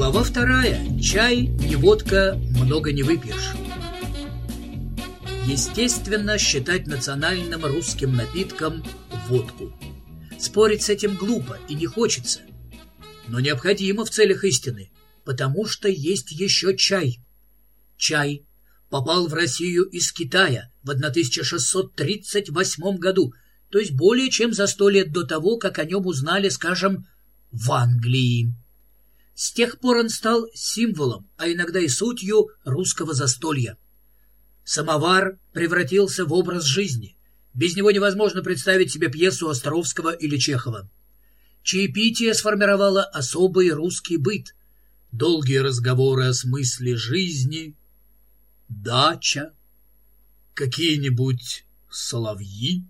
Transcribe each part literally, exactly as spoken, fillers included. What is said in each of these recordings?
Глава вторая. Чай, не водка, много не выпьешь. Естественно, считать национальным русским напитком водку. Спорить с этим глупо и не хочется, но необходимо в целях истины, потому что есть еще чай. Чай попал в Россию из Китая в тысяча шестьсот тридцать восьмом году, то есть более чем за сто лет до того, как о нем узнали, скажем, в Англии. С тех пор он стал символом, а иногда и сутью русского застолья. Самовар превратился в образ жизни. Без него невозможно представить себе пьесу Островского или Чехова. Чаепитие сформировало особый русский быт. Долгие разговоры о смысле жизни, дача, какие-нибудь соловьи.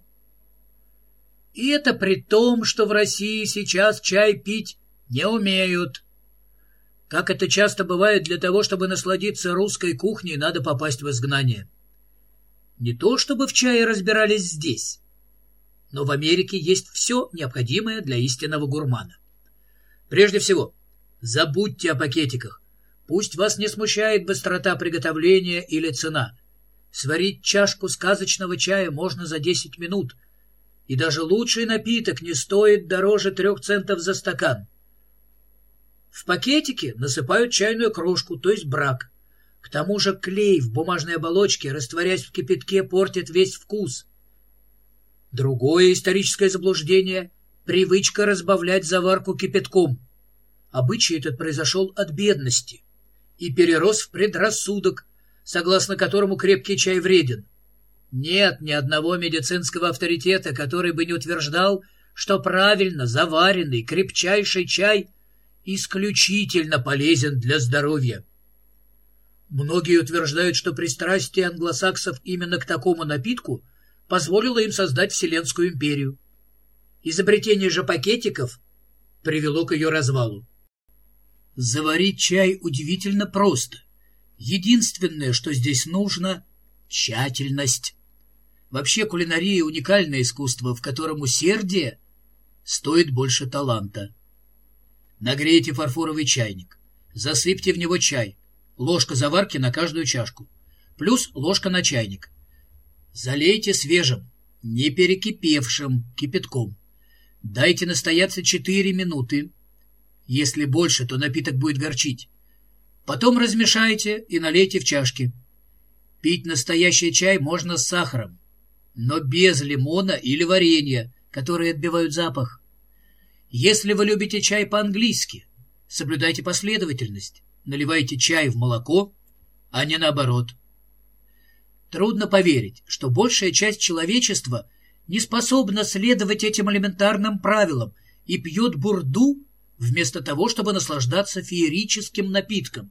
И это при том, что в России сейчас чай пить не умеют. Как это часто бывает, для того, чтобы насладиться русской кухней, надо попасть в изгнание. Не то чтобы в чае разбирались здесь, но в Америке есть все необходимое для истинного гурмана. Прежде всего, забудьте о пакетиках. Пусть вас не смущает быстрота приготовления или цена. Сварить чашку сказочного чая можно за десять минут, и даже лучший напиток не стоит дороже трех центов за стакан. В пакетике насыпают чайную крошку, то есть брак. К тому же клей в бумажной оболочке, растворяясь в кипятке, портит весь вкус. Другое историческое заблуждение — привычка разбавлять заварку кипятком. Обычай этот произошел от бедности и перерос в предрассудок, согласно которому крепкий чай вреден. Нет ни одного медицинского авторитета, который бы не утверждал, что правильно заваренный крепчайший чай исключительно полезен для здоровья. Многие утверждают, что пристрастие англосаксов именно к такому напитку позволило им создать Вселенскую империю. Изобретение же пакетиков привело к ее развалу. Заварить чай удивительно просто. Единственное, что здесь нужно — тщательность. Вообще кулинария — уникальное искусство, в котором усердие стоит больше таланта. Нагрейте фарфоровый чайник, засыпьте в него чай, ложка заварки на каждую чашку, плюс ложка на чайник. Залейте свежим, не перекипевшим кипятком. Дайте настояться четыре минуты. Если больше, то напиток будет горчить. Потом размешайте и налейте в чашки. Пить настоящий чай можно с сахаром, но без лимона или варенья, которые отбивают запах. Если вы любите чай по-английски, соблюдайте последовательность. Наливайте чай в молоко, а не наоборот. Трудно поверить, что большая часть человечества не способна следовать этим элементарным правилам и пьет бурду вместо того, чтобы наслаждаться феерическим напитком.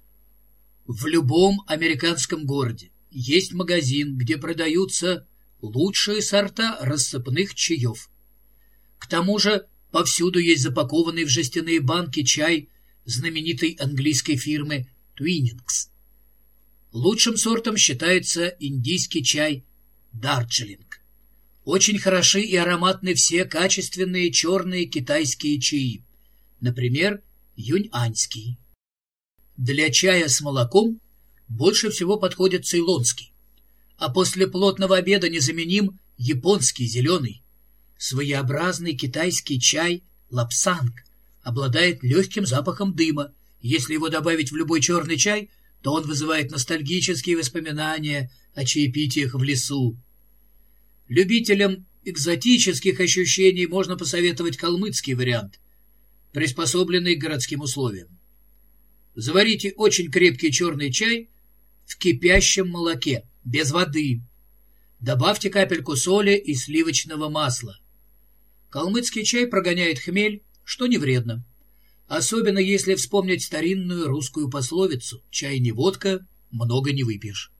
В любом американском городе есть магазин, где продаются лучшие сорта рассыпных чаев. К тому же повсюду есть запакованный в жестяные банки чай знаменитой английской фирмы Twinings. Лучшим сортом считается индийский чай Дарджилинг. Очень хороши и ароматны все качественные черные китайские чаи, например, юньаньский. Для чая с молоком больше всего подходит цейлонский, а после плотного обеда незаменим японский зеленый. Своеобразный китайский чай лапсанг обладает легким запахом дыма. Если его добавить в любой черный чай, то он вызывает ностальгические воспоминания о чаепитиях в лесу. Любителям экзотических ощущений можно посоветовать калмыцкий вариант, приспособленный к городским условиям. Заварите очень крепкий черный чай в кипящем молоке, без воды. Добавьте капельку соли и сливочного масла. Калмыцкий чай прогоняет хмель, что не вредно. Особенно если вспомнить старинную русскую пословицу «Чай не водка, много не выпьешь».